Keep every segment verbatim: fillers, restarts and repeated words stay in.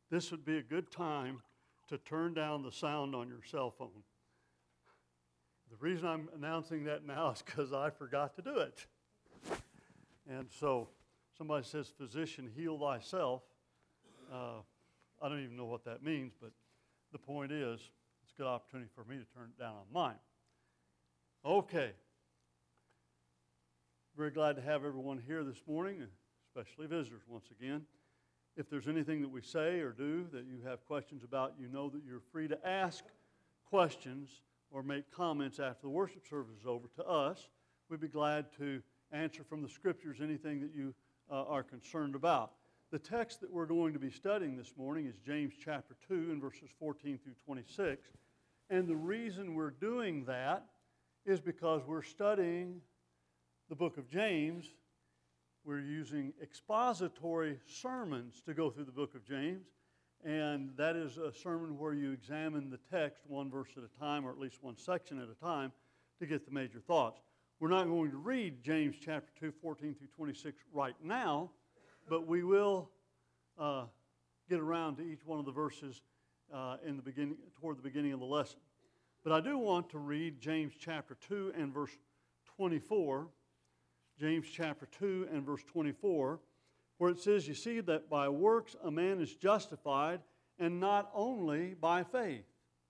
this would be a good time to turn down the sound on your cell phone. The reason I'm announcing that now is because I forgot to do it. And so somebody says, physician, heal thyself. Uh, I don't even know what that means, but the point is, it's a good opportunity for me to turn it down on mine. Okay. Very glad to have everyone here this morning, especially visitors once again. If there's anything that we say or do that you have questions about, you know that you're free to ask questions or make comments after the worship service is over to us. We'd be glad to answer from the Scriptures anything that you uh, are concerned about. The text that we're going to be studying this morning is James chapter two and verses fourteen through twenty-six. And the reason we're doing that is because we're studying the book of James. We're using expository sermons to go through the book of James. And that is a sermon where you examine the text one verse at a time, or at least one section at a time, to get the major thoughts. We're not going to read James chapter two, fourteen through twenty-six right now, but we will uh, get around to each one of the verses uh, in the beginning, toward the beginning of the lesson. But I do want to read James chapter two and verse twenty-four. James chapter two and verse twenty-four, where it says, you see that by works a man is justified, and not only by faith.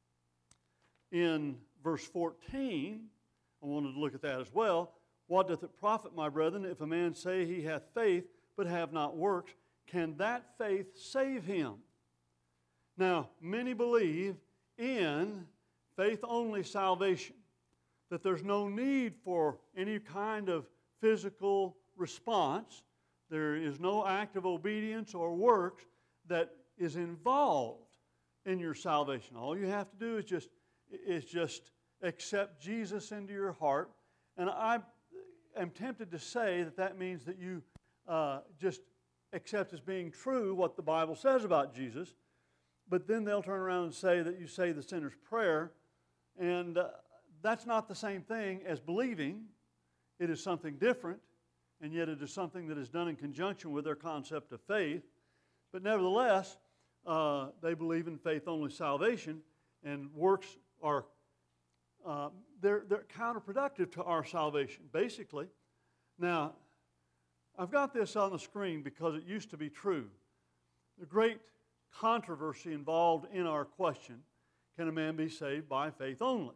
In verse fourteen, I wanted to look at that as well. What doth it profit, my brethren, if a man say he hath faith, but have not works? Can that faith save him? Now, many believe in faith-only salvation, that there's no need for any kind of physical response. There is no act of obedience or works that is involved in your salvation. All you have to do is just, is just accept Jesus into your heart. And I am tempted to say that that means that you uh, just accept as being true what the Bible says about Jesus. But then they'll turn around and say that you say the sinner's prayer. And uh, that's not the same thing as believing. It is something different, and yet it is something that is done in conjunction with their concept of faith. But nevertheless, uh, they believe in faith-only salvation, and works are uh, they're, they're counterproductive to our salvation, basically. Now, I've got this on the screen because it used to be true. The great controversy involved in our question, can a man be saved by faith only?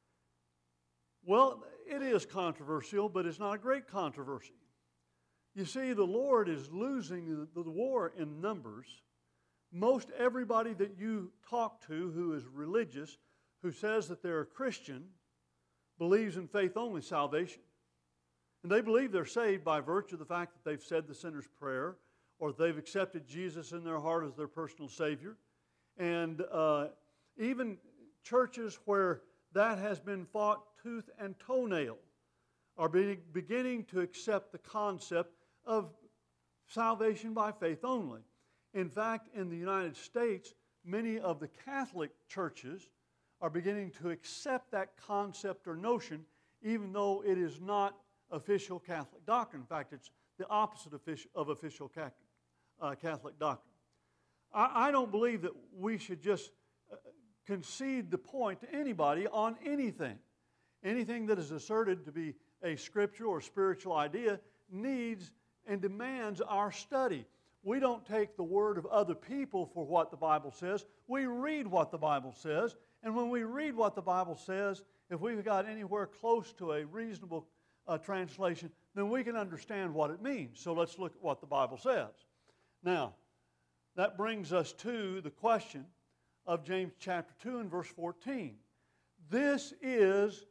Well, it is controversial, but it's not a great controversy. You see, the Lord is losing the, the war in numbers. Most everybody that you talk to who is religious, who says that they're a Christian, believes in faith-only salvation. And they believe they're saved by virtue of the fact that they've said the sinner's prayer, or they've accepted Jesus in their heart as their personal Savior. And uh, even churches where that has been fought tooth and toenail are be- beginning to accept the concept of salvation by faith only. In fact, in the United States, many of the Catholic churches are beginning to accept that concept or notion, even though it is not official Catholic doctrine. In fact, it's the opposite of official Catholic doctrine. I, I don't believe that we should just uh, concede the point to anybody on anything. Anything that is asserted to be a scripture or spiritual idea needs and demands our study. We don't take the word of other people for what the Bible says. We read what the Bible says. And when we read what the Bible says, if we've got anywhere close to a reasonable uh, translation, then we can understand what it means. So let's look at what the Bible says. Now, that brings us to the question of James chapter two and verse fourteen. This is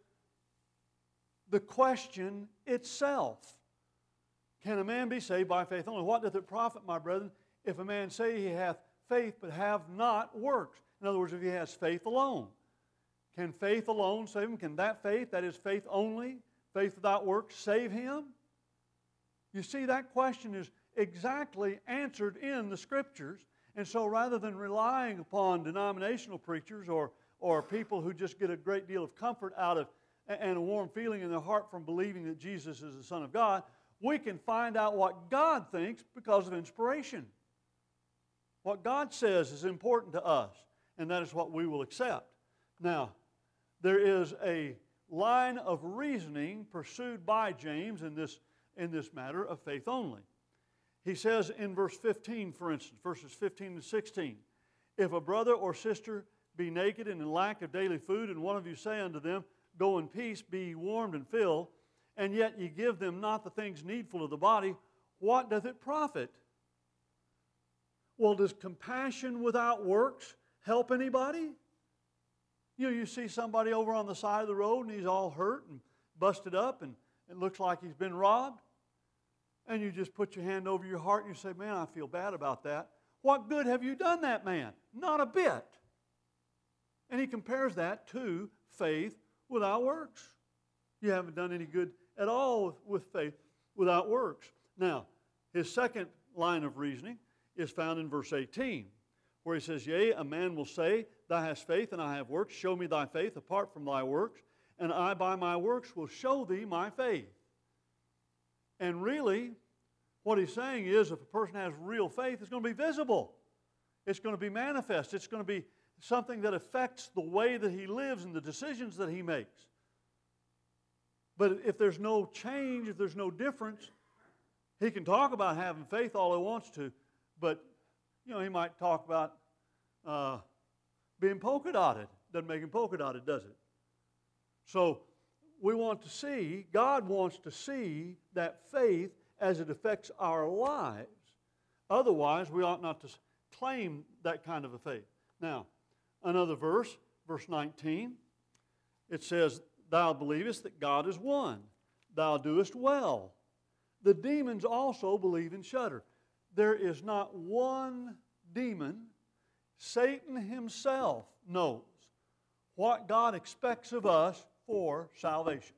the question itself. Can a man be saved by faith only? What doth it profit, my brethren, if a man say he hath faith but have not works? In other words, if he has faith alone. Can faith alone save him? Can that faith, that is faith only, faith without works, save him? You see, that question is exactly answered in the Scriptures. And so rather than relying upon denominational preachers or, or people who just get a great deal of comfort out of and a warm feeling in their heart from believing that Jesus is the Son of God, we can find out what God thinks because of inspiration. What God says is important to us, and that is what we will accept. Now, there is a line of reasoning pursued by James in this, in this matter of faith only. He says in verse fifteen, for instance, verses fifteen and sixteen, if a brother or sister be naked and in lack of daily food, and one of you say unto them, go in peace, be ye warmed and filled, and yet ye give them not the things needful of the body, what doth it profit? Well, does compassion without works help anybody? You know, you see somebody over on the side of the road and he's all hurt and busted up and it looks like he's been robbed. And you just put your hand over your heart and you say, man, I feel bad about that. What good have you done that man? Not a bit. And he compares that to faith without works. You haven't done any good at all with faith without works. Now, his second line of reasoning is found in verse eighteen, where he says, yea, a man will say, thou hast faith and I have works. Show me thy faith apart from thy works, and I by my works will show thee my faith. And really, what he's saying is if a person has real faith, it's going to be visible. It's going to be manifest. It's going to be something that affects the way that he lives and the decisions that he makes. But if there's no change, if there's no difference, he can talk about having faith all he wants to, but you know, he might talk about uh, being polka dotted. Doesn't make him polka dotted, does it? So we want to see, God wants to see that faith as it affects our lives. Otherwise, we ought not to claim that kind of a faith. Now, another verse, verse nineteen, it says, thou believest that God is one. Thou doest well. The demons also believe and shudder. There is not one demon. Satan himself knows what God expects of us for salvation.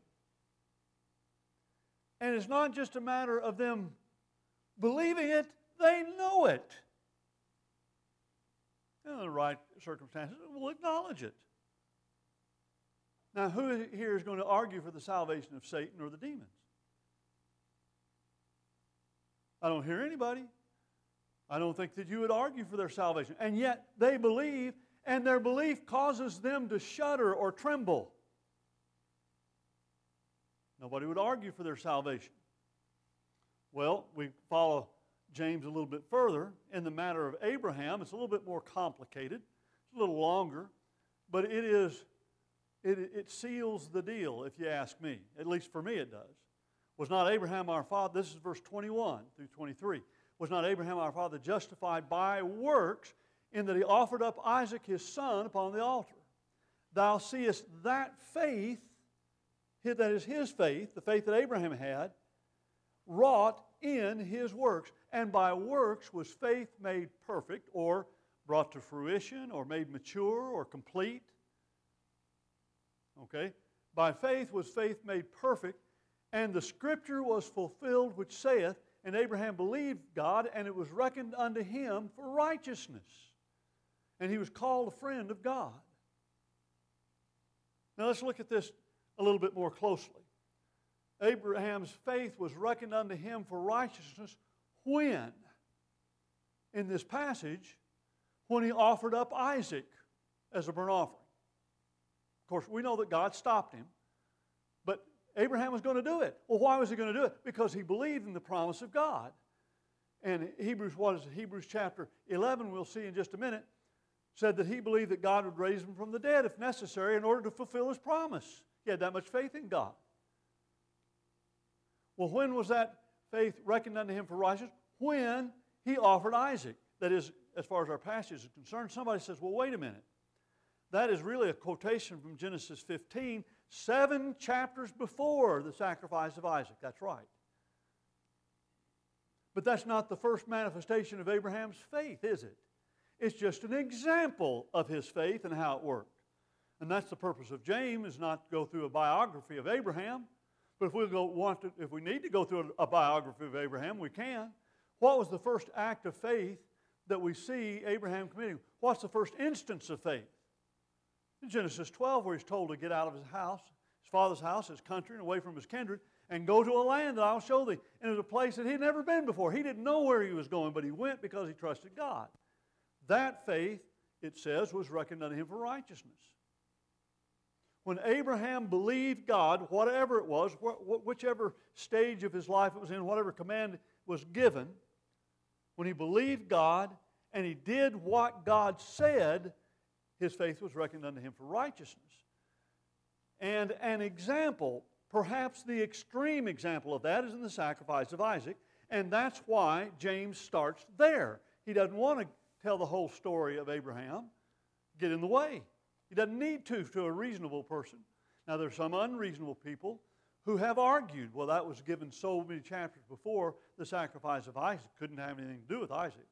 And it's not just a matter of them believing it, they know it. In the right circumstances, we'll acknowledge it. Now, who here is going to argue for the salvation of Satan or the demons? I don't hear anybody. I don't think that you would argue for their salvation. And yet they believe, and their belief causes them to shudder or tremble. Nobody would argue for their salvation. Well, we follow James a little bit further. In the matter of Abraham, it's a little bit more complicated. It's a little longer. But it is, it, it seals the deal, if you ask me. At least for me it does. Was not Abraham our father, this is verse twenty-one through twenty-three. Was not Abraham our father justified by works in that he offered up Isaac his son upon the altar? Thou seest that faith, that is his faith, the faith that Abraham had, wrought in his works. And by works was faith made perfect, or brought to fruition, or made mature, or complete. Okay? By faith was faith made perfect, and the scripture was fulfilled which saith, and Abraham believed God, and it was reckoned unto him for righteousness. And he was called a friend of God. Now let's look at this a little bit more closely. Abraham's faith was reckoned unto him for righteousness when? In this passage, when he offered up Isaac as a burnt offering. Of course, we know that God stopped him, but Abraham was going to do it. Well, why was he going to do it? Because he believed in the promise of God. And Hebrews, what is it? Hebrews chapter eleven, we'll see in just a minute, said that he believed that God would raise him from the dead if necessary in order to fulfill his promise. He had that much faith in God. Well, when was that faith reckoned unto him for righteousness? When he offered Isaac. That is, as far as our passage is concerned, somebody says, well, wait a minute. That is really a quotation from Genesis fifteen, seven chapters before the sacrifice of Isaac. That's right. But that's not the first manifestation of Abraham's faith, is it? It's just an example of his faith and how it worked. And that's the purpose of James, is not to go through a biography of Abraham. But if we go want to, if we need to go through a, a biography of Abraham, we can. What was the first act of faith that we see Abraham committing? What's the first instance of faith? In Genesis twelve, where he's told to get out of his house, his father's house, his country, and away from his kindred, and go to a land that I'll show thee. And it was a place that he'd never been before. He didn't know where he was going, but he went because he trusted God. That faith, it says, was reckoned unto him for righteousness. When Abraham believed God, whatever it was, wh- whichever stage of his life it was in, whatever command was given, when he believed God and he did what God said, his faith was reckoned unto him for righteousness. And an example, perhaps the extreme example of that, is in the sacrifice of Isaac, and that's why James starts there. He doesn't want to tell the whole story of Abraham, get in the way. He doesn't need to to a reasonable person. Now, there's some unreasonable people who have argued, well, that was given so many chapters before the sacrifice of Isaac. Couldn't have anything to do with Isaac.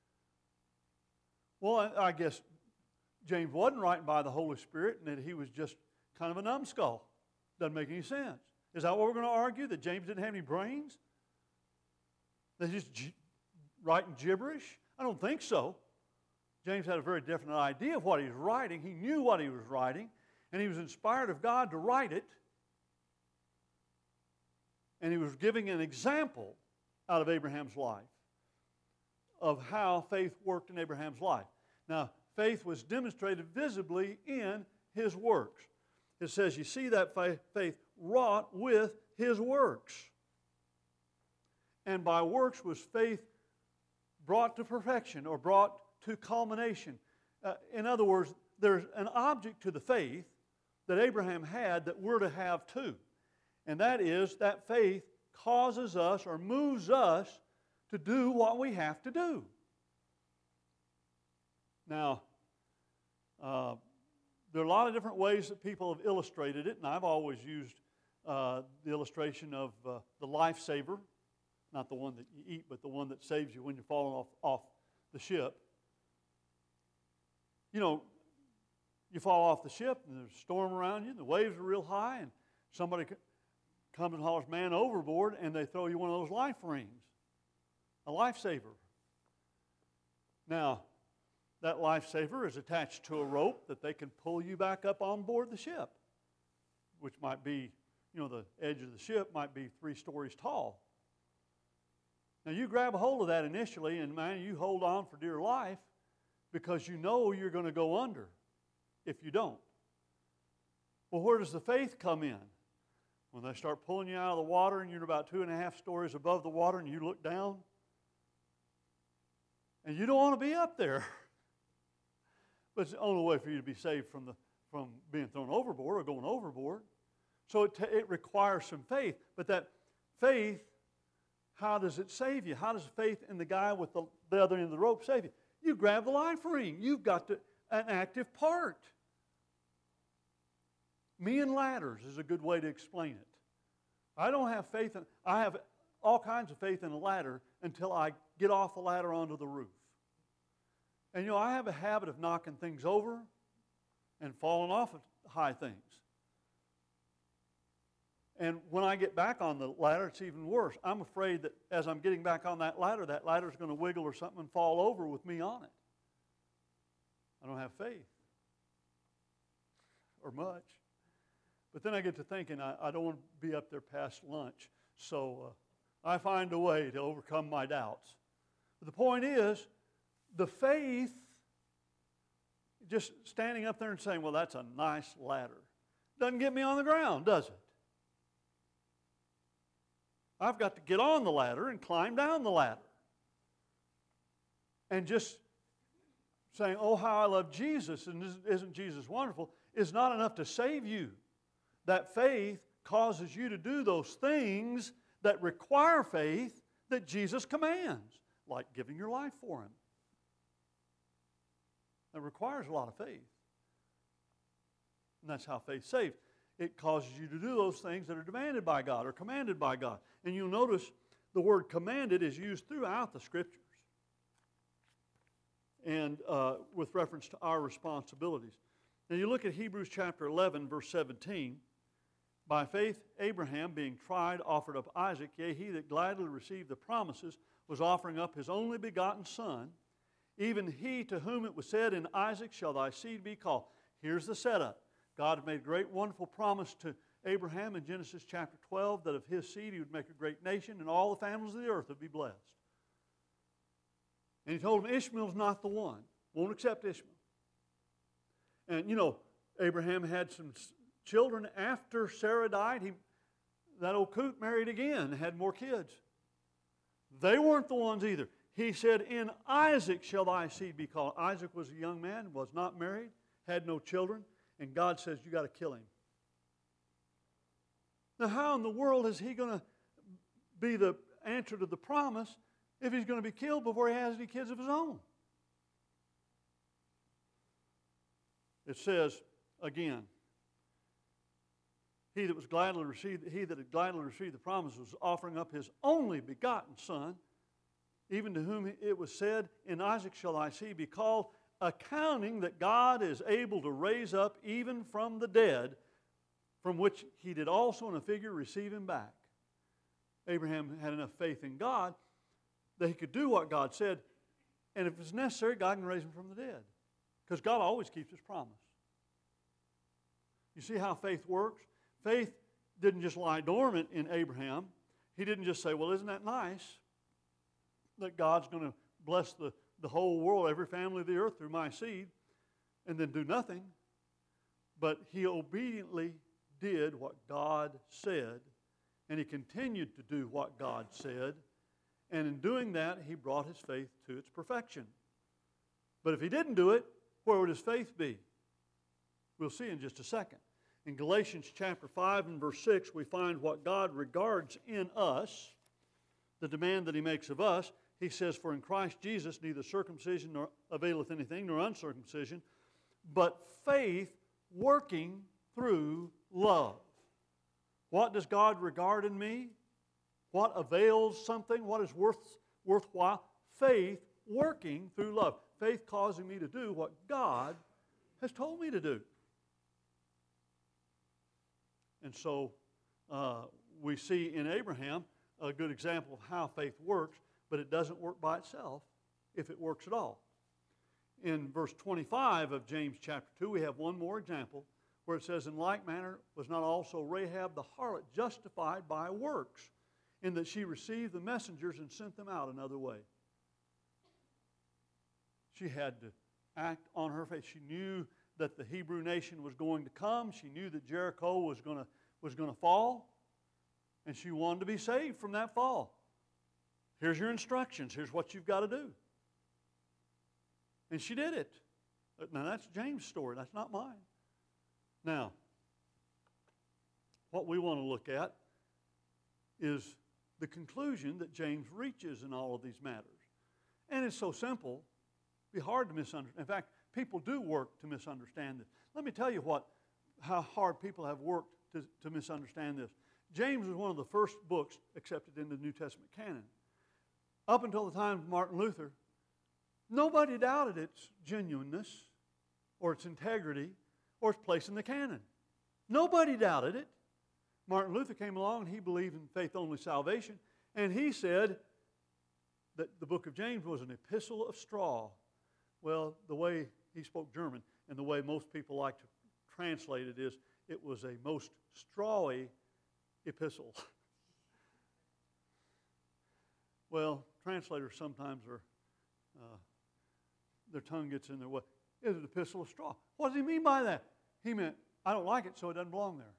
Well, I, I guess James wasn't writing by the Holy Spirit and that he was just kind of a numbskull. Doesn't make any sense. Is that what we're going to argue, that James didn't have any brains? That he's just gi- writing gibberish? I don't think so. James had a very definite idea of what he was writing. He knew what he was writing, and he was inspired of God to write it. And he was giving an example out of Abraham's life of how faith worked in Abraham's life. Now, faith was demonstrated visibly in his works. It says, you see that faith wrought with his works. And by works was faith brought to perfection or brought to culmination. Uh, in other words, there's an object to the faith that Abraham had that we're to have too. And that is that faith causes us or moves us to do what we have to do. Now, uh, there are a lot of different ways that people have illustrated it, and I've always used uh, the illustration of uh, the lifesaver, not the one that you eat, but the one that saves you when you're falling off, off the ship. You know, you fall off the ship, and there's a storm around you, and the waves are real high, and somebody comes and hollers, man, overboard, and they throw you one of those life rings, a lifesaver. Now, that lifesaver is attached to a rope that they can pull you back up on board the ship, which might be, you know, the edge of the ship might be three stories tall. Now, you grab a hold of that initially, and man, you hold on for dear life because you know you're going to go under if you don't. Well, where does the faith come in? When they start pulling you out of the water and you're about two and a half stories above the water and you look down, and you don't want to be up there. But it's the only way for you to be saved from, the, from being thrown overboard or going overboard. So it, t- it requires some faith. But that faith, how does it save you? How does faith in the guy with the, the other end of the rope save you? You grab the life ring. You've got to, an active part. Me and ladders is a good way to explain it. I don't have faith in, I have all kinds of faith in a ladder until I get off the ladder onto the roof. And you know, I have a habit of knocking things over and falling off of high things. And when I get back on the ladder, it's even worse. I'm afraid that as I'm getting back on that ladder, that ladder is going to wiggle or something and fall over with me on it. I don't have faith. Or much. But then I get to thinking, I, I don't want to be up there past lunch. So uh, I find a way to overcome my doubts. But the point is, the faith, just standing up there and saying, well, that's a nice ladder, doesn't get me on the ground, does it? I've got to get on the ladder and climb down the ladder. And just saying, oh, how I love Jesus, and isn't Jesus wonderful, is not enough to save you. That faith causes you to do those things that require faith that Jesus commands, like giving your life for Him. That requires a lot of faith. And that's how faith saves. It causes you to do those things that are demanded by God or commanded by God. And you'll notice the word commanded is used throughout the Scriptures. And uh, with reference to our responsibilities. Now you look at Hebrews chapter eleven, verse seventeen. By faith Abraham, being tried, offered up Isaac. Yea, he that gladly received the promises was offering up his only begotten son. Even he to whom it was said, in Isaac shall thy seed be called. Here's the setup. God had made a great, wonderful promise to Abraham in Genesis chapter twelve that of his seed he would make a great nation and all the families of the earth would be blessed. And he told him Ishmael's not the one. won't accept Ishmael. And, you know, Abraham had some children after Sarah died. He, that old coot married again, had more kids. They weren't the ones either. He said, in Isaac shall thy seed be called. Isaac was a young man, was not married, had no children, and God says, you got to kill him. Now, how in the world is he going to be the answer to the promise if he's going to be killed before he has any kids of his own? It says, again, he that was gladly received, he that had gladly received the promise was offering up his only begotten son, even to whom it was said, in Isaac shall thy seed be called, accounting that God is able to raise up even from the dead, from which he did also in a figure receive him back. Abraham had enough faith in God that he could do what God said, and if it's necessary, God can raise him from the dead. Because God always keeps his promise. You see how faith works? Faith didn't just lie dormant in Abraham. He didn't just say, well, isn't that nice that God's going to bless the, the whole world, every family of the earth through my seed, and then do nothing. But he obediently did what God said, and he continued to do what God said, and in doing that, he brought his faith to its perfection. But if he didn't do it, where would his faith be? We'll see in just a second. In Galatians chapter five and verse six, we find what God regards in us, the demand that he makes of us. He says, for in Christ Jesus neither circumcision nor availeth anything, nor uncircumcision, but faith working through love. What does God regard in me? What avails something? What is worth, worthwhile? Faith working through love. Faith causing me to do what God has told me to do. And so uh, we see in Abraham a good example of how faith works, but it doesn't work by itself if it works at all. In verse twenty-five of James chapter two, we have one more example where it says, in like manner was not also Rahab the harlot justified by works, in that she received the messengers and sent them out another way. She had to act on her faith. She knew that the Hebrew nation was going to come. She knew that Jericho was going to, was going to fall. And she wanted to be saved from that fall. Here's your instructions. Here's what you've got to do. And she did it. Now that's James' story. That's not mine. Now, what we want to look at is the conclusion that James reaches in all of these matters. And it's so simple. It'd be hard to misunderstand. In fact, people do work to misunderstand this. Let me tell you what, how hard people have worked to, to misunderstand this. James was one of the first books accepted in the New Testament canon. Up until the time of Martin Luther, nobody doubted its genuineness or its integrity or its place in the canon. Nobody doubted it. Martin Luther came along and he believed in faith-only salvation, and he said that the book of James was an epistle of straw. Well, the way he spoke German and the way most people like to translate it is, it was a most strawy epistle. Well, translators sometimes are, uh, their tongue gets in their way. It's an epistle of straw. What does he mean by that? He meant, I don't like it, so it doesn't belong there.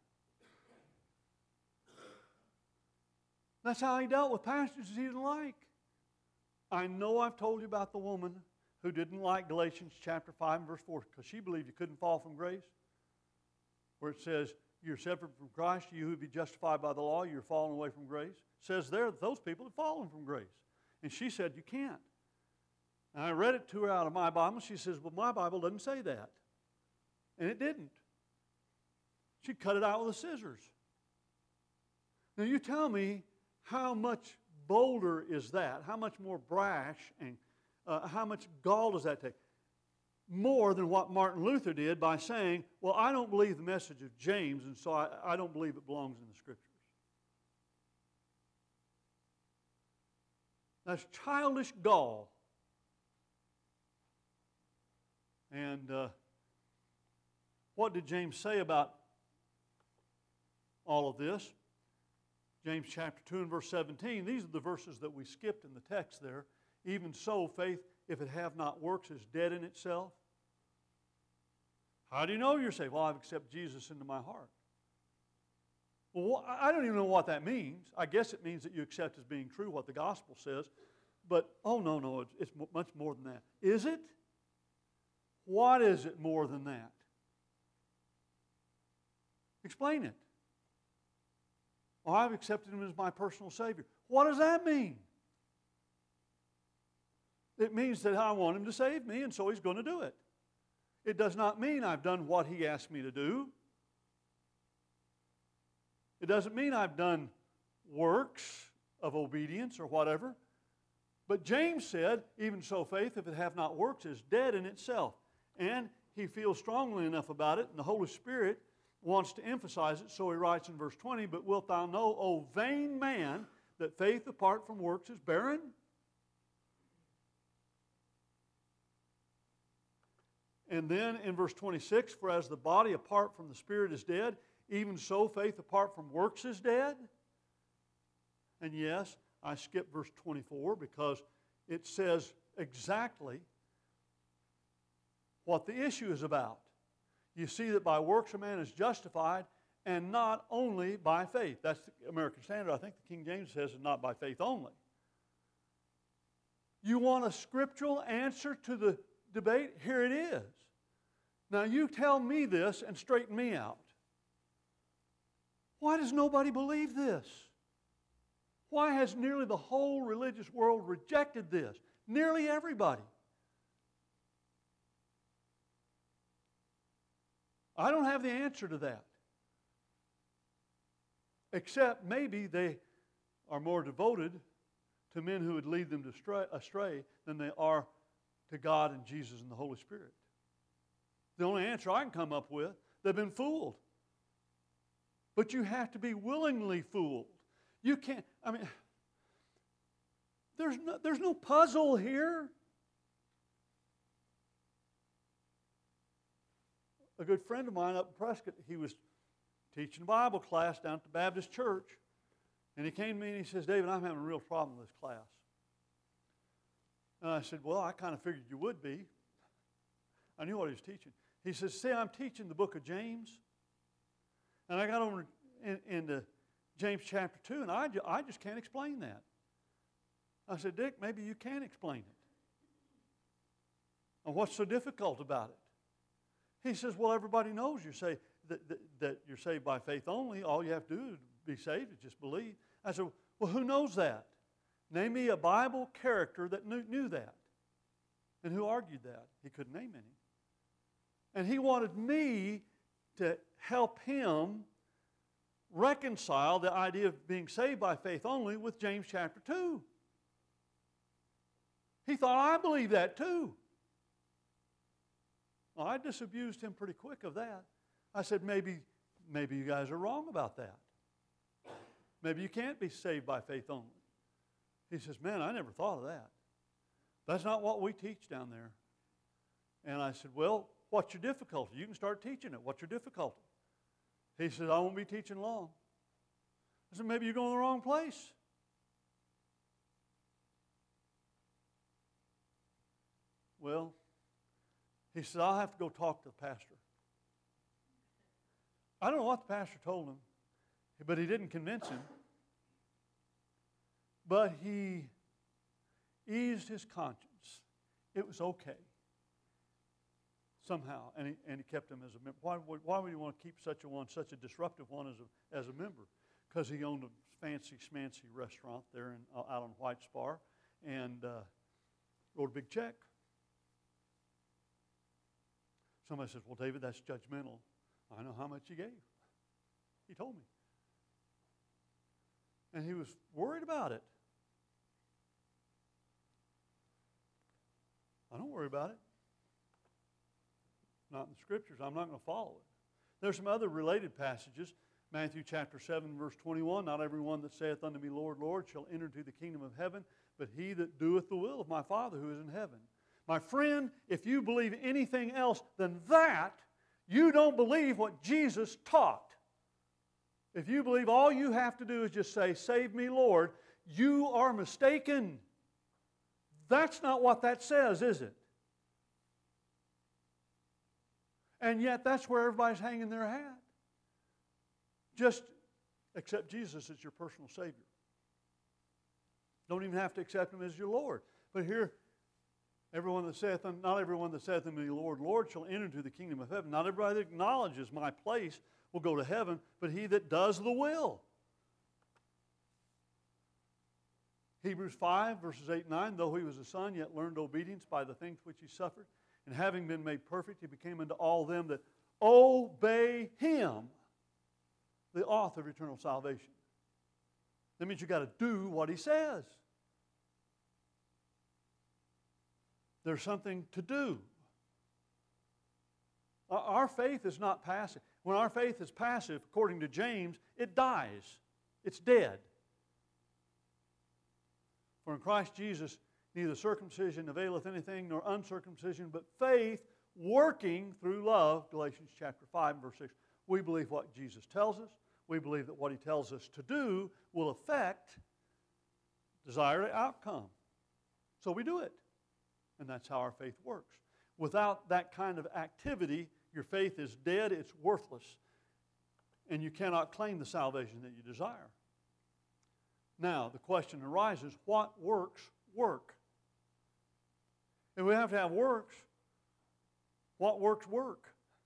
That's how he dealt with passages he didn't like. I know I've told you about the woman who didn't like Galatians chapter five and verse four because she believed you couldn't fall from grace, where it says, you're separate from Christ, you who be justified by the law, you're falling away from grace. It says there that those people had fallen from grace. And she said, you can't. And I read it to her out of my Bible. She says, well, my Bible doesn't say that. And it didn't. She cut it out with the scissors. Now you tell me, how much bolder is that? How much more brash and uh, how much gall does that take? More than what Martin Luther did by saying, well, I don't believe the message of James, and so I, I don't believe it belongs in the Scriptures. That's childish gall. And uh, what did James say about all of this? James chapter two and verse seventeen, these are the verses that we skipped in the text there. Even so, faith if it have not works, is dead in itself? How do you know you're saved? Well, I've accepted Jesus into my heart. Well, I don't even know what that means. I guess it means that you accept as being true what the gospel says. But, oh, no, no, it's, it's much more than that. Is it? What is it more than that? Explain it. Oh, I've accepted Him as my personal Savior. What does that mean? It means that I want Him to save me, and so He's going to do it. It does not mean I've done what He asked me to do. It doesn't mean I've done works of obedience or whatever. But James said, even so faith, if it have not works, is dead in itself. And he feels strongly enough about it, and the Holy Spirit wants to emphasize it, so he writes in verse twenty, but wilt thou know, O vain man, that faith apart from works is barren? And then in verse twenty-six, for as the body apart from the Spirit is dead, even so faith apart from works is dead. And yes, I skipped verse twenty-four because it says exactly what the issue is about. You see that by works a man is justified, and not only by faith. That's the American Standard. I think the King James says it's not by faith only. You want a scriptural answer to the debate? Here it is. Now you tell me this and straighten me out. Why does nobody believe this? Why has nearly the whole religious world rejected this? Nearly everybody. I don't have the answer to that. Except maybe they are more devoted to men who would lead them astray than they are to God and Jesus and the Holy Spirit. The only answer I can come up with, they've been fooled. But you have to be willingly fooled. You can't, I mean, there's no, there's no puzzle here. A good friend of mine up in Prescott, he was teaching Bible class down at the Baptist church. And he came to me and he says, David, I'm having a real problem with this class. And I said, well, I kind of figured you would be. I knew what he was teaching. He says, see, I'm teaching the book of James. And I got over in, into James chapter two, and I, ju- I just can't explain that. I said, Dick, maybe you can explain it. And what's so difficult about it? He says, well, everybody knows you're saved, that, that, that you're saved by faith only. All you have to do to be saved is just believe. I said, well, who knows that? Name me a Bible character that knew, knew that. And who argued that? He couldn't name any. And he wanted me to help him reconcile the idea of being saved by faith only with James chapter two. He thought, I believe that too. Well, I disabused him pretty quick of that. I said, maybe, maybe you guys are wrong about that. Maybe you can't be saved by faith only. He says, man, I never thought of that. That's not what we teach down there. And I said, well, what's your difficulty? You can start teaching it. What's your difficulty? He said, I won't be teaching long. I said, maybe you're going to the wrong place. Well, he said, I'll have to go talk to the pastor. I don't know what the pastor told him, but he didn't convince him. But he eased his conscience. It was okay. Somehow. And he, and he kept him as a member. Why, why would you want to keep such a one, such a disruptive one as a, as a member? Because he owned a fancy schmancy restaurant there in, uh, out on White Spar and uh, wrote a big check. Somebody says, well, David, that's judgmental. I know how much he gave. He told me. And he was worried about it. I don't worry about it. Not in the Scriptures. I'm not going to follow it. There's some other related passages. Matthew chapter seven, verse twenty-one, not everyone that saith unto me, Lord, Lord, shall enter into the kingdom of heaven, but he that doeth the will of my Father who is in heaven. My friend, if you believe anything else than that, you don't believe what Jesus taught. If you believe all you have to do is just say, save me, Lord, you are mistaken. That's not what that says, is it? And yet that's where everybody's hanging their hat. Just accept Jesus as your personal Savior. Don't even have to accept Him as your Lord. But here, everyone that saith, not everyone that saith unto me, Lord, Lord, shall enter into the kingdom of heaven. Not everybody that acknowledges my place will go to heaven, but he that does the will. Hebrews five, verses eight and nine, though he was a son, yet learned obedience by the things which he suffered. And having been made perfect, he became unto all them that obey him, the author of eternal salvation. That means you've got to do what he says. There's something to do. Our faith is not passive. When our faith is passive, according to James, it dies. It's dead. For in Christ Jesus, neither circumcision availeth anything, nor uncircumcision, but faith working through love, Galatians chapter five, verse six. We believe what Jesus tells us. We believe that what He tells us to do will affect desired outcome. So we do it. And that's how our faith works. Without that kind of activity, your faith is dead, it's worthless, and you cannot claim the salvation that you desire. Now, the question arises, what works work? If we have to have works, what works work?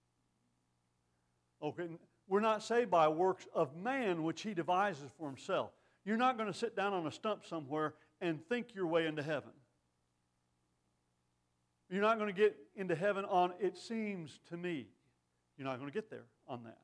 Okay, we're not saved by works of man which he devises for himself. You're not going to sit down on a stump somewhere and think your way into heaven. You're not going to get into heaven on it seems to me. You're not going to get there on that.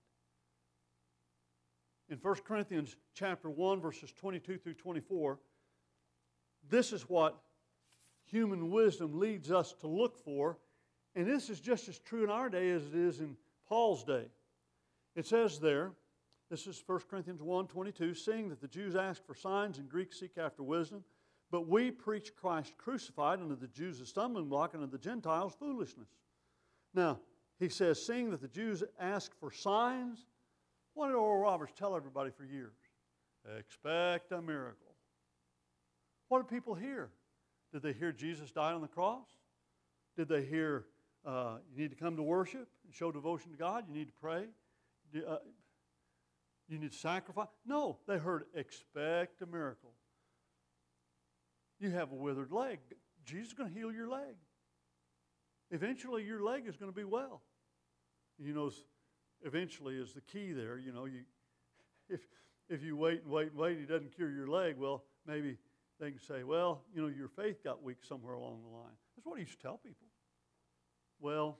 In First Corinthians chapter one, verses twenty-two through twenty-four, this is what human wisdom leads us to look for, and this is just as true in our day as it is in Paul's day. It says there, this is First Corinthians one, twenty-two, seeing that the Jews ask for signs and Greeks seek after wisdom, but we preach Christ crucified, unto the Jews a stumbling block, and unto the Gentiles foolishness. Now, he says, seeing that the Jews ask for signs, what did Oral Roberts tell everybody for years? Expect a miracle. What did people hear? Did they hear Jesus died on the cross? Did they hear uh, you need to come to worship and show devotion to God? You need to pray? Do, uh, you need to sacrifice? No, they heard expect a miracle. You have a withered leg. Jesus is going to heal your leg. Eventually, your leg is going to be well. You know, eventually is the key there. You know, you if if you wait and wait and wait, He doesn't cure your leg. Well, maybe they can say, well, you know, your faith got weak somewhere along the line. That's what He used to tell people. Well,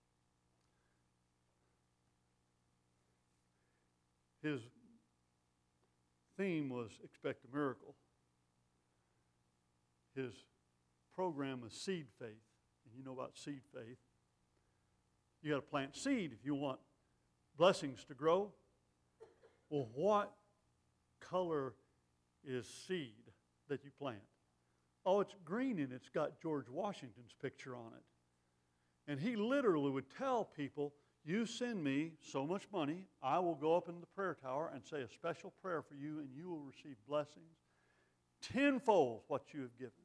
his theme was expect a miracle. His program was seed faith. And you know about seed faith. You got to plant seed if you want blessings to grow. Well, what color is seed that you plant? Oh, it's green and it's got George Washington's picture on it. And he literally would tell people, you send me so much money, I will go up in the prayer tower and say a special prayer for you, and you will receive blessings tenfold what you have given.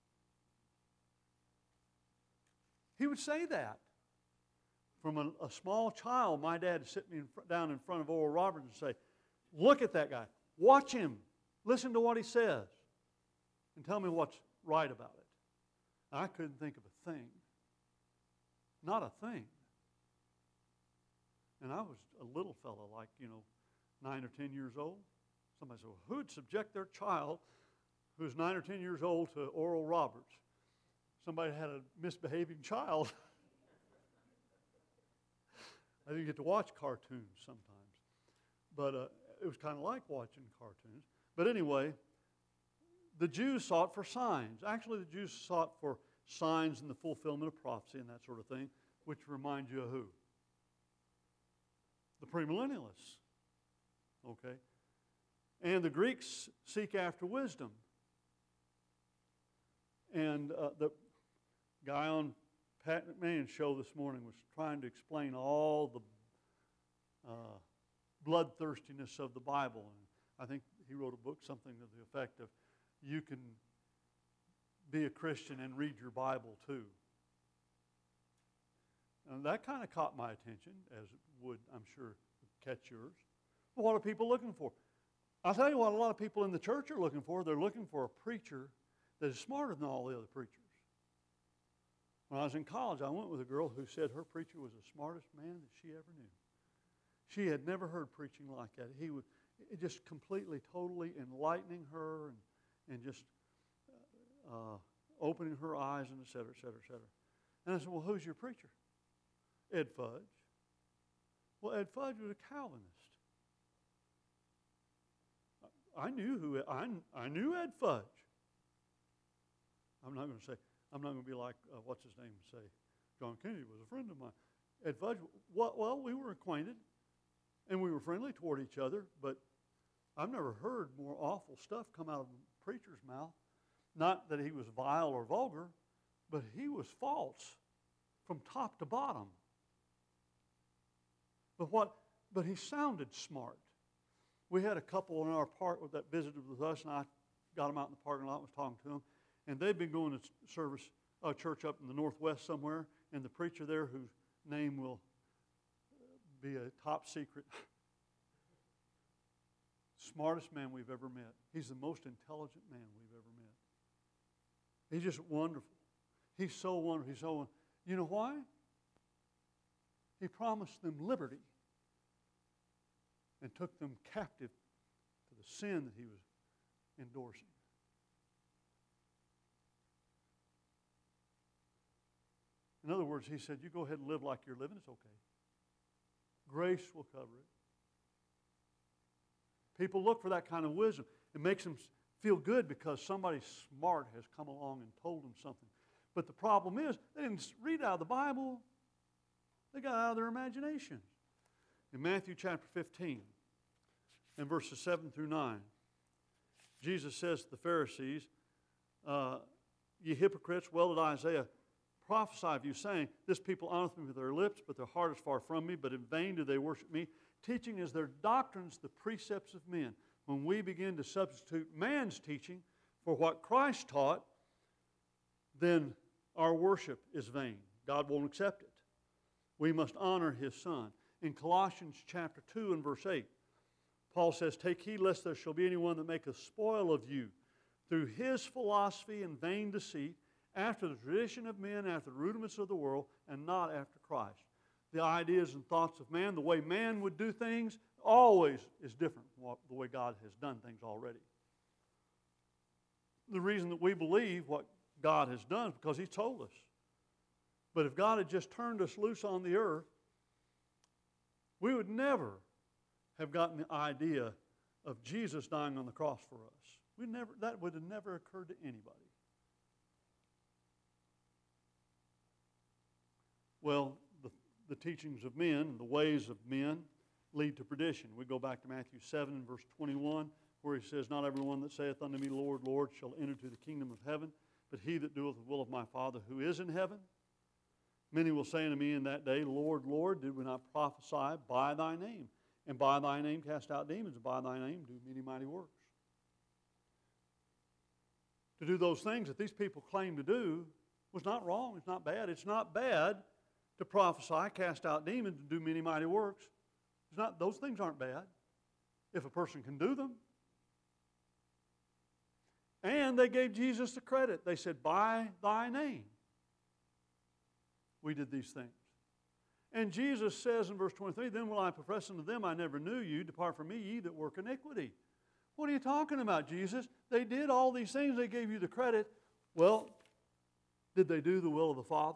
He would say that. From a, a small child, my dad would sit me in fr- down in front of Oral Roberts and say, look at that guy. Watch him. Listen to what he says. And tell me what's right about it. And I couldn't think of a thing. Not a thing. And I was a little fellow, like, you know, nine or ten years old. Somebody said, well, who'd subject their child who's nine or ten years old to Oral Roberts? Somebody had a misbehaving child. I didn't get to watch cartoons sometimes. But uh, it was kind of like watching cartoons. But anyway, the Jews sought for signs. Actually, the Jews sought for signs in the fulfillment of prophecy and that sort of thing, which reminds you of who? The premillennialists. Okay? And the Greeks seek after wisdom. And uh, the guy on Pat McMahon's show this morning was trying to explain all the uh, bloodthirstiness of the Bible. And I think he wrote a book, something to the effect of, you can be a Christian and read your Bible too. And that kind of caught my attention, as it would, I'm sure, catch yours. But what are people looking for? I'll tell you what a lot of people in the church are looking for. They're looking for a preacher that is smarter than all the other preachers. When I was in college, I went with a girl who said her preacher was the smartest man that she ever knew. She had never heard preaching like that. He was just completely, totally enlightening her and, and just uh, opening her eyes and et cetera, et cetera, et cetera. And I said, well, who's your preacher? Ed Fudge. Well, Ed Fudge was a Calvinist. I knew who I, I knew Ed Fudge. I'm not going to say, I'm not going to be like, uh, what's his name, and say, John Kennedy was a friend of mine. Ed Fudge, well, well, we were acquainted, and we were friendly toward each other, but I've never heard more awful stuff come out of a preacher's mouth. Not that he was vile or vulgar, but he was false from top to bottom. But what? But he sounded smart. We had a couple in our park that visited with us, and I got them out in the parking lot and was talking to them. And they'd been going to service, a church up in the Northwest somewhere, and the preacher there, whose name will be a top secret, smartest man we've ever met. He's the most intelligent man we've ever met. He's just wonderful. He's so wonderful. He's so wonderful. You know why? He promised them liberty and took them captive to the sin that he was endorsing. In other words, he said, you go ahead and live like you're living, it's okay. Grace will cover it. People look for that kind of wisdom. It makes them feel good because somebody smart has come along and told them something. But the problem is, they didn't read out of the Bible. They got out of their imagination. In Matthew chapter fifteen, in verses seven through nine, Jesus says to the Pharisees, uh, ye hypocrites, well did Isaiah prophesy of you, saying, this people honoreth me with their lips, but their heart is far from me, but in vain do they worship me, teaching as their doctrines the precepts of men. When we begin to substitute man's teaching for what Christ taught, then our worship is vain. God won't accept it. We must honor His Son. In Colossians chapter two and verse eight, Paul says, take heed lest there shall be anyone that maketh spoil of you through his philosophy and vain deceit, after the tradition of men, after the rudiments of the world, and not after Christ. The ideas and thoughts of man, the way man would do things, always is different from the way God has done things already. The reason that we believe what God has done is because He's told us. But if God had just turned us loose on the earth, we would never have gotten the idea of Jesus dying on the cross for us. We never, that would have never occurred to anybody. Well, the, the teachings of men, the ways of men, lead to perdition. We go back to Matthew seven and verse twenty-one, where He says, not everyone that saith unto me, Lord, Lord, shall enter to the kingdom of heaven, but he that doeth the will of my Father who is in heaven. Many will say unto me in that day, Lord, Lord, did we not prophesy by thy name? And by thy name cast out demons, and by thy name do many mighty works. To do those things that these people claim to do was not wrong. It's not bad. It's not bad to prophesy, cast out demons, and do many mighty works. It's not, those things aren't bad if a person can do them. And they gave Jesus the credit. They said, by thy name we did these things. And Jesus says in verse twenty-three, then will I profess unto them, I never knew you. Depart from me, ye that work iniquity. What are you talking about, Jesus? They did all these things. They gave you the credit. Well, did they do the will of the Father?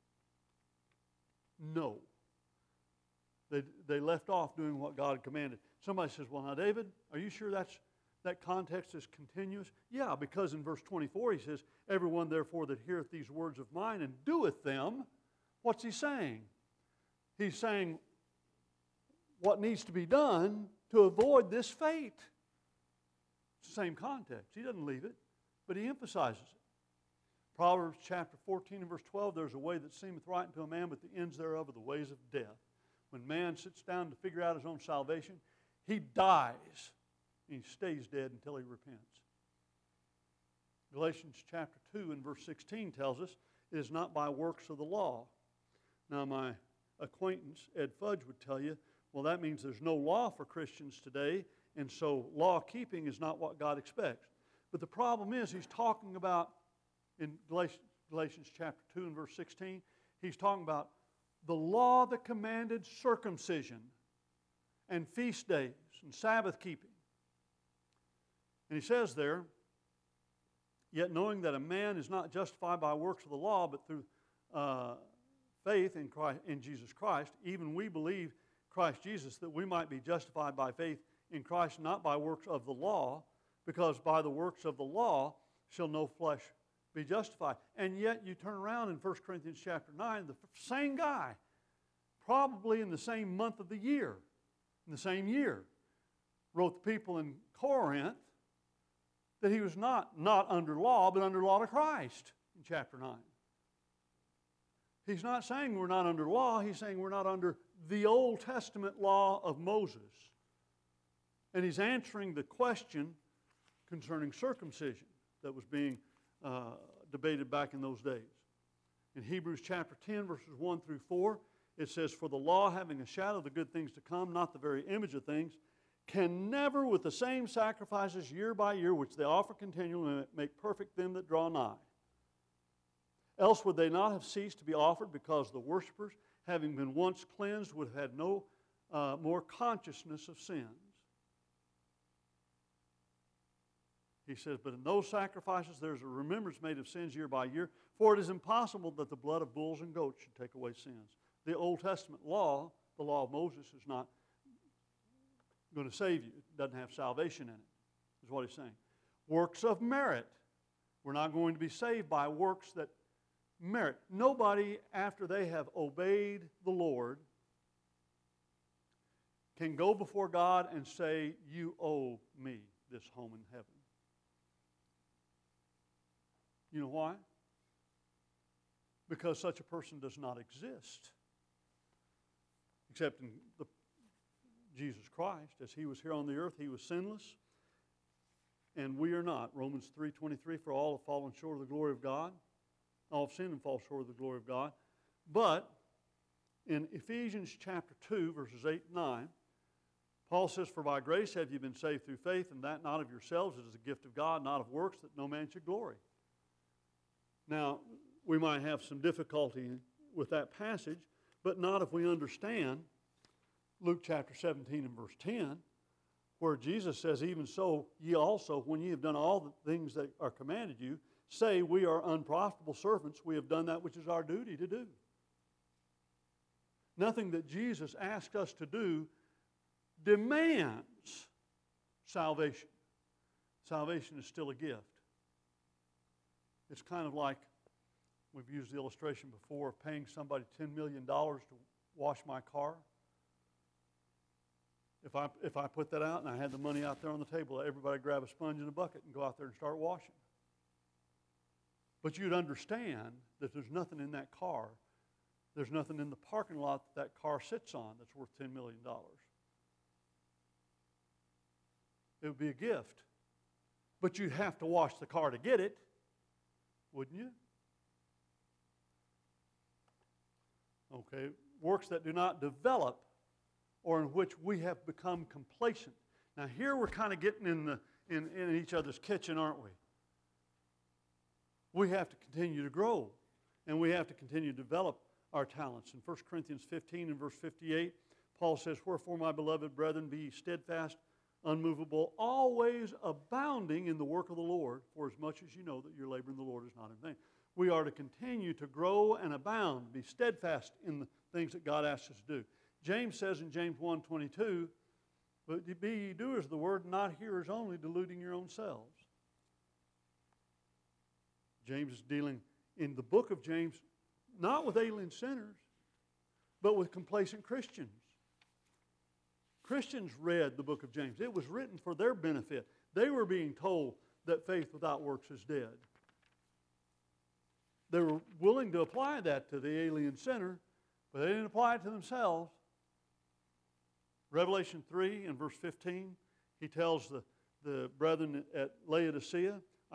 No. They, they left off doing what God commanded. Somebody says, well, now, David, are you sure that's, that context is continuous? Yeah, because in verse twenty-four he says, everyone therefore that heareth these words of mine and doeth them, what's he saying? He's saying what needs to be done to avoid this fate. It's the same context. He doesn't leave it, but he emphasizes it. Proverbs chapter fourteen and verse twelve, there's a way that seemeth right unto a man, but the ends thereof are the ways of death. When man sits down to figure out his own salvation, he dies and he stays dead until he repents. Galatians chapter two and verse sixteen tells us, it is not by works of the law. Now my acquaintance, Ed Fudge, would tell you, well, that means there's no law for Christians today, and so law keeping is not what God expects. But the problem is, he's talking about, in Galatians, Galatians chapter two and verse sixteen, he's talking about the law that commanded circumcision and feast days and Sabbath keeping. And he says there, yet knowing that a man is not justified by works of the law, but through uh, faith in Christ, in Jesus Christ, even we believe Christ Jesus, that we might be justified by faith in Christ, not by works of the law, because by the works of the law shall no flesh be justified. And yet you turn around in First Corinthians chapter nine, the same guy, probably in the same month of the year, in the same year, wrote the people in Corinth that he was not, not under law, but under law to Christ in chapter nine. He's not saying we're not under law. He's saying we're not under the Old Testament law of Moses. And he's answering the question concerning circumcision that was being uh, debated back in those days. In Hebrews chapter ten, verses one through four, it says, for the law, having a shadow of the good things to come, not the very image of things, can never with the same sacrifices year by year, which they offer continually, make perfect them that draw nigh. Else would they not have ceased to be offered, because the worshippers, having been once cleansed, would have had no uh, more consciousness of sins. He says, but in those sacrifices there is a remembrance made of sins year by year, for it is impossible that the blood of bulls and goats should take away sins. The Old Testament law, the law of Moses, is not going to save you. It doesn't have salvation in it, is what he's saying. Works of merit. We're not going to be saved by works that merit. Nobody, after they have obeyed the Lord, can go before God and say, you owe me this home in heaven. You know why? Because such a person does not exist. Except in the, Jesus Christ. As he was here on the earth, he was sinless. And we are not. Romans three twenty-three, for all have fallen short of the glory of God. All have sinned and fall short of the glory of God. But in Ephesians chapter two, verses eight and nine, Paul says, for by grace have you been saved through faith, and that not of yourselves. It is a gift of God, not of works, that no man should glory. Now, we might have some difficulty with that passage, but not if we understand Luke chapter seventeen and verse ten, where Jesus says, even so, ye also, when ye have done all the things that are commanded you, say, we are unprofitable servants, we have done that which is our duty to do. Nothing that Jesus asked us to do demands salvation. Salvation is still a gift. It's kind of like, we've used the illustration before, of paying somebody ten million dollars to wash my car. If I, if I put that out and I had the money out there on the table, everybody grab a sponge and a bucket and go out there and start washing. But you'd understand that there's nothing in that car, there's nothing in the parking lot that that car sits on that's worth ten million dollars. It would be a gift. But you'd have to wash the car to get it, wouldn't you? Okay, works that do not develop or in which we have become complacent. Now here we're kind of getting in, the, in, in each other's kitchen, aren't we? We have to continue to grow, and we have to continue to develop our talents. In First Corinthians fifteen and verse fifty-eight, Paul says, wherefore, my beloved brethren, be ye steadfast, unmovable, always abounding in the work of the Lord, for as much as you know that your labor in the Lord is not in vain. We are to continue to grow and abound, be steadfast in the things that God asks us to do. James says in James one twenty-two, but be ye doers of the word, not hearers only, deluding your own selves. James is dealing in the book of James, not with alien sinners, but with complacent Christians. Christians read the book of James. It was written for their benefit. They were being told that faith without works is dead. They were willing to apply that to the alien sinner, but they didn't apply it to themselves. Revelation three and verse fifteen, he tells the, the brethren at Laodicea,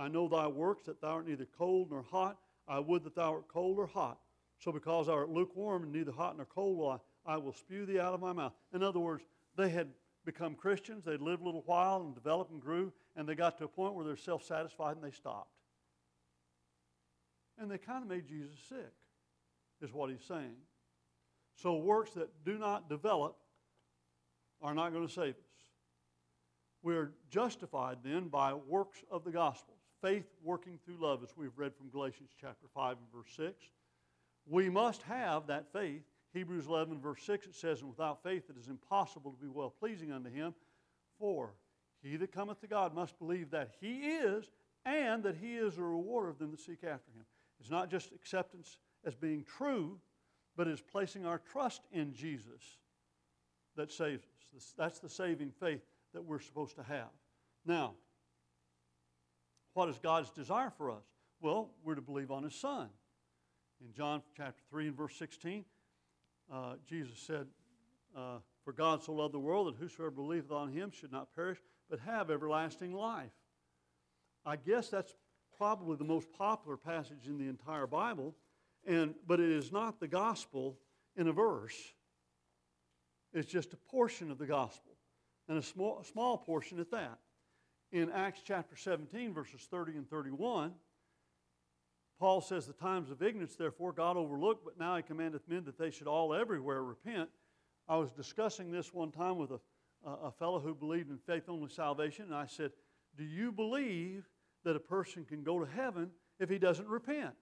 I know thy works, that thou art neither cold nor hot. I would that thou art cold or hot. So because thou art lukewarm and neither hot nor cold, will I, I will spew thee out of my mouth. In other words, they had become Christians. They'd lived a little while and developed and grew, and they got to a point where they're self-satisfied and they stopped. And they kind of made Jesus sick, is what he's saying. So works that do not develop are not going to save us. We are justified then by works of the gospel. Faith working through love, as we've read from Galatians chapter five and verse six. We must have that faith. Hebrews eleven verse six, it says, and without faith it is impossible to be well-pleasing unto him. For he that cometh to God must believe that he is, and that he is a rewarder of them that seek after him. It's not just acceptance as being true, but it's placing our trust in Jesus that saves us. That's the saving faith that we're supposed to have. Now, what is God's desire for us? Well, we're to believe on his Son. In John chapter three and verse sixteen, uh, Jesus said, uh, for God so loved the world that whosoever believeth on him should not perish, but have everlasting life. I guess that's probably the most popular passage in the entire Bible, and but it is not the gospel in a verse. It's just a portion of the gospel, and a small, a small portion at that. In Acts chapter seventeen, verses thirty and thirty-one, Paul says, the times of ignorance, therefore, God overlooked, but now he commandeth men that they should all everywhere repent. I was discussing this one time with a, a fellow who believed in faith-only salvation, and I said, do you believe that a person can go to heaven if he doesn't repent?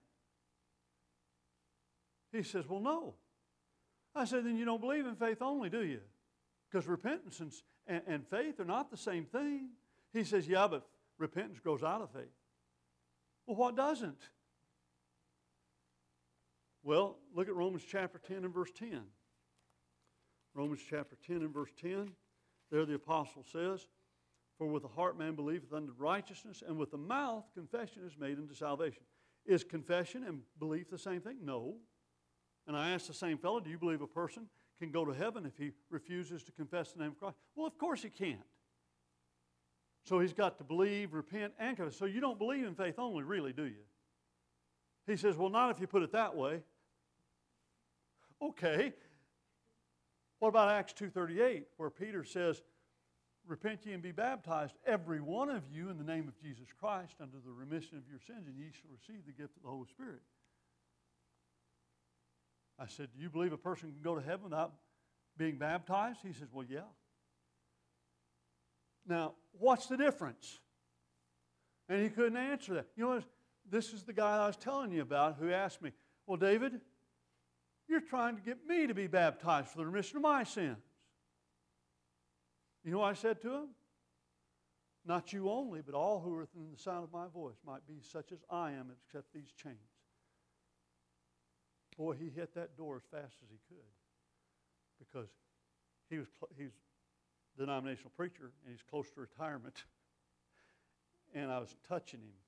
He says, well, no. I said, then you don't believe in faith only, do you? Because repentance and, and, and faith are not the same thing. He says, yeah, but repentance grows out of faith. Well, what doesn't? Well, look at Romans chapter ten and verse ten. Romans chapter ten and verse ten. There the apostle says, for with the heart man believeth unto righteousness, and with the mouth confession is made unto salvation. Is confession and belief the same thing? No. And I asked the same fellow, do you believe a person can go to heaven if he refuses to confess the name of Christ? Well, of course he can't. So he's got to believe, repent, and confess. So you don't believe in faith only, really, do you? He says, well, not if you put it that way. Okay. What about Acts two thirty-eight, where Peter says, repent ye and be baptized, every one of you, in the name of Jesus Christ, unto the remission of your sins, and ye shall receive the gift of the Holy Spirit. I said, do you believe a person can go to heaven without being baptized? He says, well, yeah. Now, what's the difference? And he couldn't answer that. You know, this is the guy I was telling you about who asked me, well, David, you're trying to get me to be baptized for the remission of my sins. You know what I said to him? Not you only, but all who are within the sound of my voice might be such as I am, except these chains. Boy, he hit that door as fast as he could, because he was he was a denominational preacher and he's close to retirement. And I was touching him.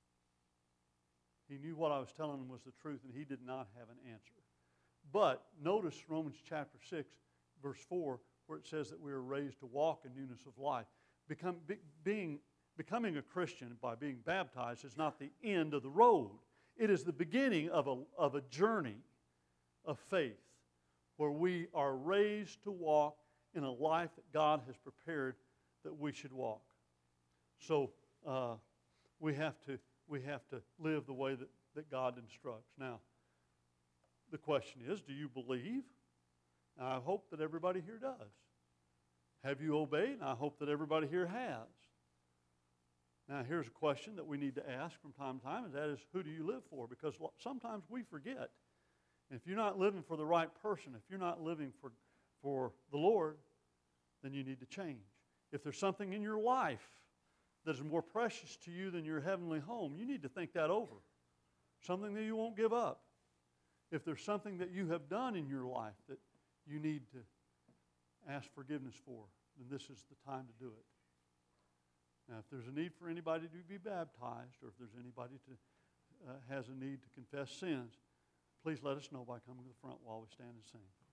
He knew what I was telling him was the truth, and he did not have an answer. But notice Romans chapter six, verse four, where it says that we are raised to walk in newness of life. Become, be, being, becoming a Christian by being baptized is not the end of the road. It is the beginning of a, of a journey of faith where we are raised to walk in a life that God has prepared that we should walk. So uh, we have to we have to live the way that, that God instructs. Now, the question is, do you believe? And I hope that everybody here does. Have you obeyed? And I hope that everybody here has. Now, here's a question that we need to ask from time to time, and that is, who do you live for? Because sometimes we forget. And if you're not living for the right person, if you're not living for, for the Lord, then you need to change. If there's something in your life that is more precious to you than your heavenly home, you need to think that over. Something that you won't give up. If there's something that you have done in your life that you need to ask forgiveness for, then this is the time to do it. Now, if there's a need for anybody to be baptized, or if there's anybody to uh, has a need to confess sins, please let us know by coming to the front while we stand and sing.